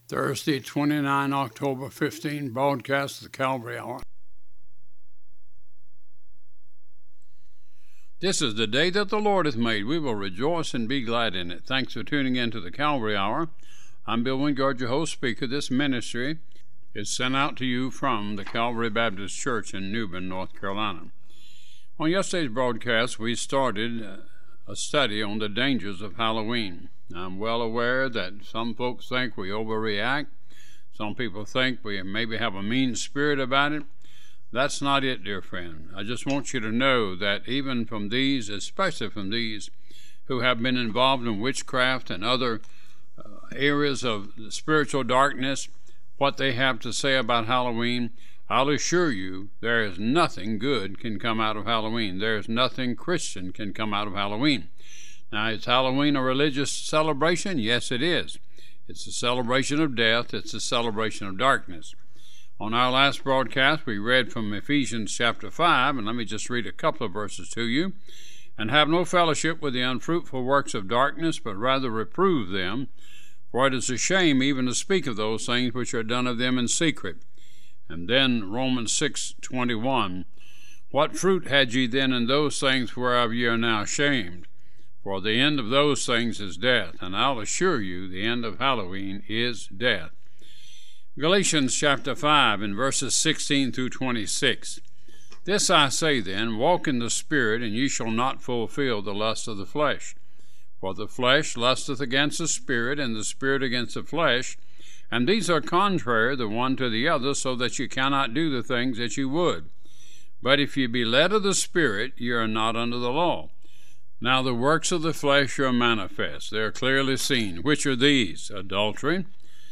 Thursday, 29 October 15, broadcast of the Calvary Hour. This is the day that the Lord hath made. We will rejoice and be glad in it. Thanks for tuning in to the Calvary Hour. I'm Bill Wingard, your host speaker. This ministry is sent out to you from the Calvary Baptist Church in Newbern, North Carolina. On yesterday's broadcast, we started a study on the dangers of Halloween. I'm well aware that some folks think we overreact. Some people think we maybe have a mean spirit about it. That's not it, dear friend. I just want you to know that even from these, especially from these who have been involved in witchcraft and other areas of spiritual darkness, what they have to say about Halloween, I'll assure you there is nothing good can come out of Halloween. There is nothing Christian can come out of Halloween. Now, is Halloween a religious celebration? Yes, it is. It's a celebration of death. It's a celebration of darkness. On our last broadcast, we read from Ephesians chapter 5, and let me just read a couple of verses to you. And have no fellowship with the unfruitful works of darkness, but rather reprove them. For it is a shame even to speak of those things which are done of them in secret. And then Romans 6:21, what fruit had ye then in those things whereof ye are now ashamed? For the end of those things is death, and I'll assure you the end of Halloween is death. Galatians chapter 5 and verses 16 through 26. This I say then, walk in the Spirit, and ye shall not fulfill the lust of the flesh. For the flesh lusteth against the Spirit, and the Spirit against the flesh, and these are contrary the one to the other, so that you cannot do the things that you would. But if ye be led of the Spirit, ye are not under the law. Now the works of the flesh are manifest. They are clearly seen. Which are these? Adultery,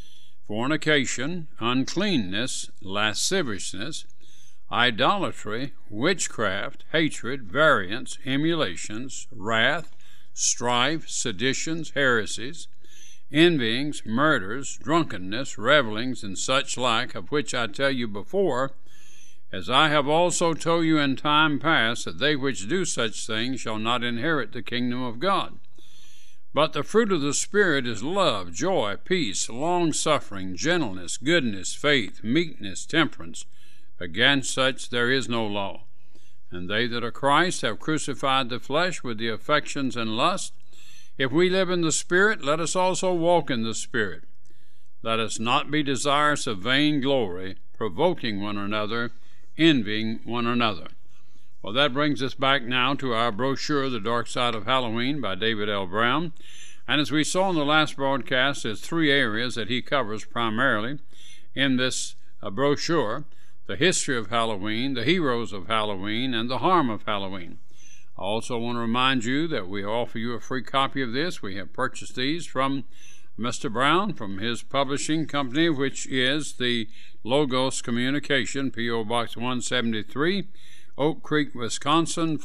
fornication, uncleanness, lasciviousness, idolatry, witchcraft, hatred, variance, emulations, wrath, strife, seditions, heresies, envyings, murders, drunkenness, revellings, and such like, of which I tell you before, as I have also told you in time past, that they which do such things shall not inherit the kingdom of God. But the fruit of the Spirit is love, joy, peace, long-suffering, gentleness, goodness, faith, meekness, temperance. Against such there is no law. And they that are Christ have crucified the flesh with the affections and lust. If we live in the Spirit, let us also walk in the Spirit. Let us not be desirous of vain glory, provoking one another, envying one another. Well, that brings us back now to our brochure, The Dark Side of Halloween by David L. Brown. And as we saw in the last broadcast, there's three areas that he covers primarily in this brochure: the history of Halloween, the heroes of Halloween, and the harm of Halloween. I also want to remind you that we offer you a free copy of this. We have purchased these from Mr. Brown, from his publishing company, which is the Logos Communication, P.O. Box 173, Oak Creek, Wisconsin,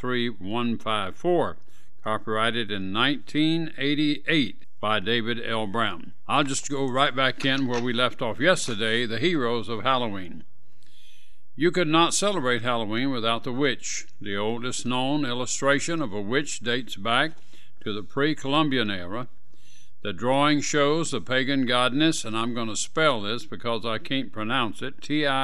53154. Copyrighted in 1988 by David L. Brown. I'll just go right back in where we left off yesterday, the heroes of Halloween. You could not celebrate Halloween without the witch. The oldest known illustration of a witch dates back to the pre-Columbian era. The drawing shows the pagan goddess, and I'm going to spell this because I can't pronounce it,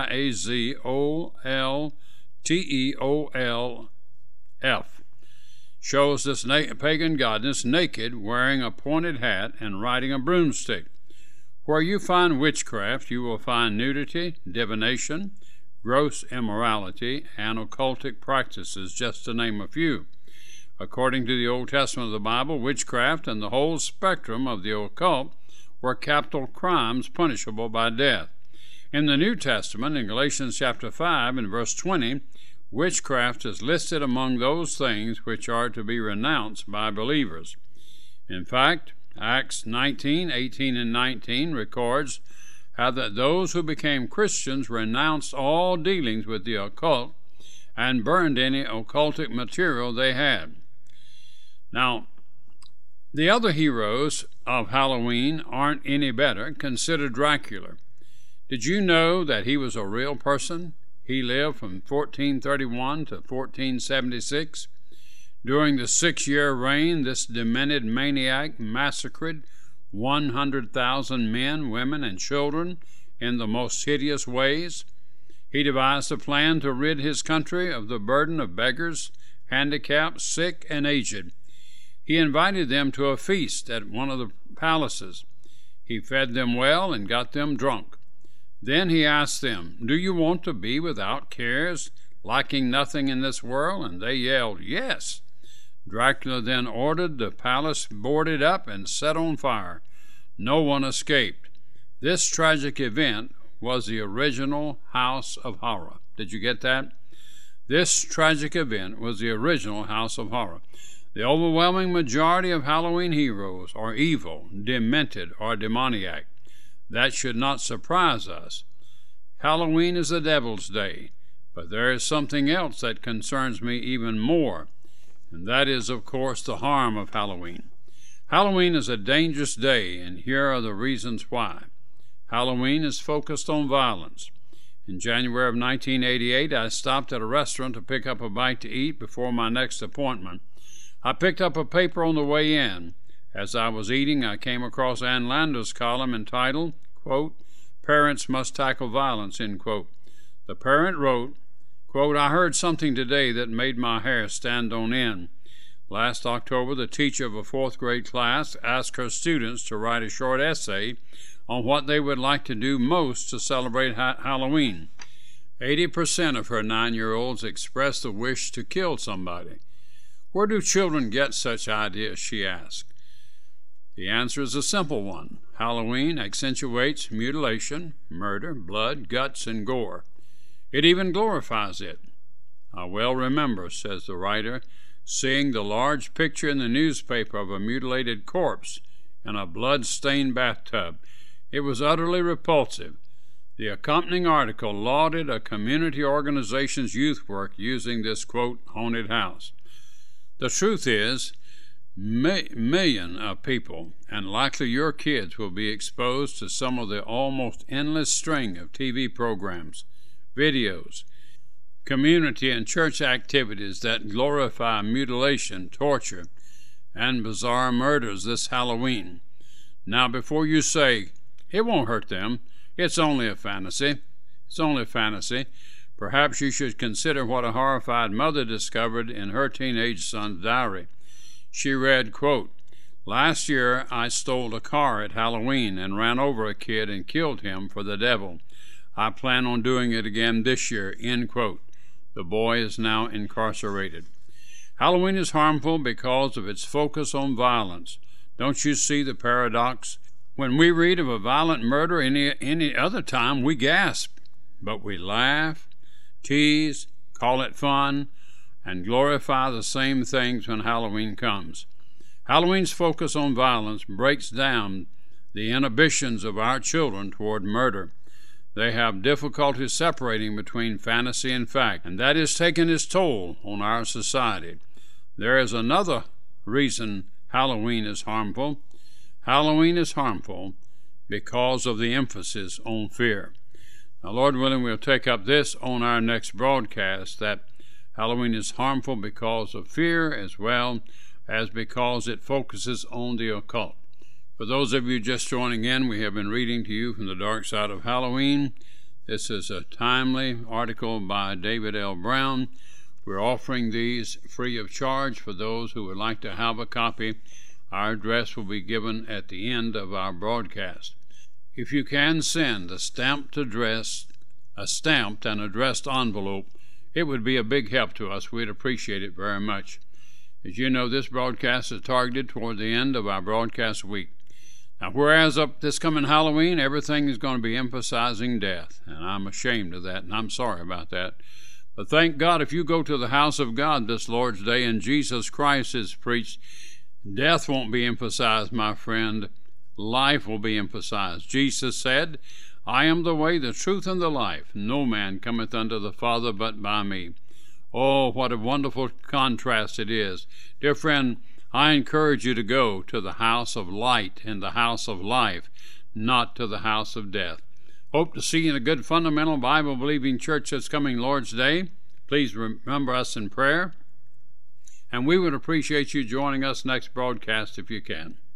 Tiazolteolf, shows this pagan goddess naked, wearing a pointed hat and riding a broomstick. Where you find witchcraft, you will find nudity, divination, gross immorality, and occultic practices, just to name a few. According to the Old Testament of the Bible, witchcraft and the whole spectrum of the occult were capital crimes punishable by death. In the New Testament, in Galatians chapter 5 and verse 20, witchcraft is listed among those things which are to be renounced by believers. In fact, Acts 19:18 and 19 records how that those who became Christians renounced all dealings with the occult and burned any occultic material they had. Now, the other heroes of Halloween aren't any better. Consider Dracula. Did you know that he was a real person? He lived from 1431 to 1476. During the 6-year reign, this demented maniac massacred 100,000 men, women, and children in the most hideous ways. He devised a plan to rid his country of the burden of beggars, handicapped, sick, and aged. He invited them to a feast at one of the palaces. He fed them well and got them drunk. Then he asked them, "Do you want to be without cares, lacking nothing in this world?" And they yelled, "Yes." Dracula then ordered the palace boarded up and set on fire. No one escaped. This tragic event was the original House of Horror. Did you get that? This tragic event was the original House of Horror. The overwhelming majority of Halloween heroes are evil, demented, or demoniac. That should not surprise us. Halloween is the devil's day, but there is something else that concerns me even more, and that is, of course, the harm of Halloween. Halloween is a dangerous day, and here are the reasons why. Halloween is focused on violence. In January of 1988, I stopped at a restaurant to pick up a bite to eat before my next appointment. I picked up a paper on the way in. As I was eating, I came across Ann Landers' column entitled, quote, "Parents Must Tackle Violence," end quote. The parent wrote, quote, "I heard something today that made my hair stand on end. Last October, the teacher of a fourth grade class asked her students to write a short essay on what they would like to do most to celebrate Halloween. 80% of her 9-year-olds expressed the wish to kill somebody. Where do children get such ideas?" she asked. The answer is a simple one. Halloween accentuates mutilation, murder, blood, guts, and gore. It even glorifies it. "I well remember," says the writer, "seeing the large picture in the newspaper of a mutilated corpse in a blood-stained bathtub. It was utterly repulsive. The accompanying article lauded a community organization's youth work using this, quote, haunted house. The truth is, millions of people, and likely your kids, will be exposed to some of the almost endless string of TV programs, videos, community and church activities that glorify mutilation, torture, and bizarre murders this Halloween. Now, before you say, "It won't hurt them, it's only a fantasy," perhaps you should consider what a horrified mother discovered in her teenage son's diary. She read, quote, "Last year I stole a car at Halloween and ran over a kid and killed him for the devil. I plan on doing it again this year," end quote. The boy is now incarcerated. Halloween is harmful because of its focus on violence. Don't you see the paradox? When we read of a violent murder any other time, we gasp, but we laugh, tease, call it fun, and glorify the same things when Halloween comes. Halloween's focus on violence breaks down the inhibitions of our children toward murder. They have difficulty separating between fantasy and fact, and that is taking its toll on our society. There is another reason Halloween is harmful. Halloween is harmful because of the emphasis on fear. Now, Lord willing, we'll take up this on our next broadcast, that Halloween is harmful because of fear as well as because it focuses on the occult. For those of you just joining in, we have been reading to you from The Dark Side of Halloween. This is a timely article by David L. Brown. We're offering these free of charge for those who would like to have a copy. Our address will be given at the end of our broadcast. If you can send a stamped and addressed envelope, it would be a big help to us. We'd appreciate it very much. As you know, this broadcast is targeted toward the end of our broadcast week. Now, whereas up this coming Halloween, everything is going to be emphasizing death, and I'm ashamed of that, and I'm sorry about that. But thank God, if you go to the house of God this Lord's Day and Jesus Christ is preached, death won't be emphasized, my friend. Life will be emphasized. Jesus said, "I am the way, the truth, and the life. No man cometh unto the Father but by me." Oh, what a wonderful contrast it is. Dear friend, I encourage you to go to the house of light and the house of life, not to the house of death. Hope to see you in a good, fundamental, Bible-believing church this coming Lord's Day. Please remember us in prayer, and we would appreciate you joining us next broadcast if you can.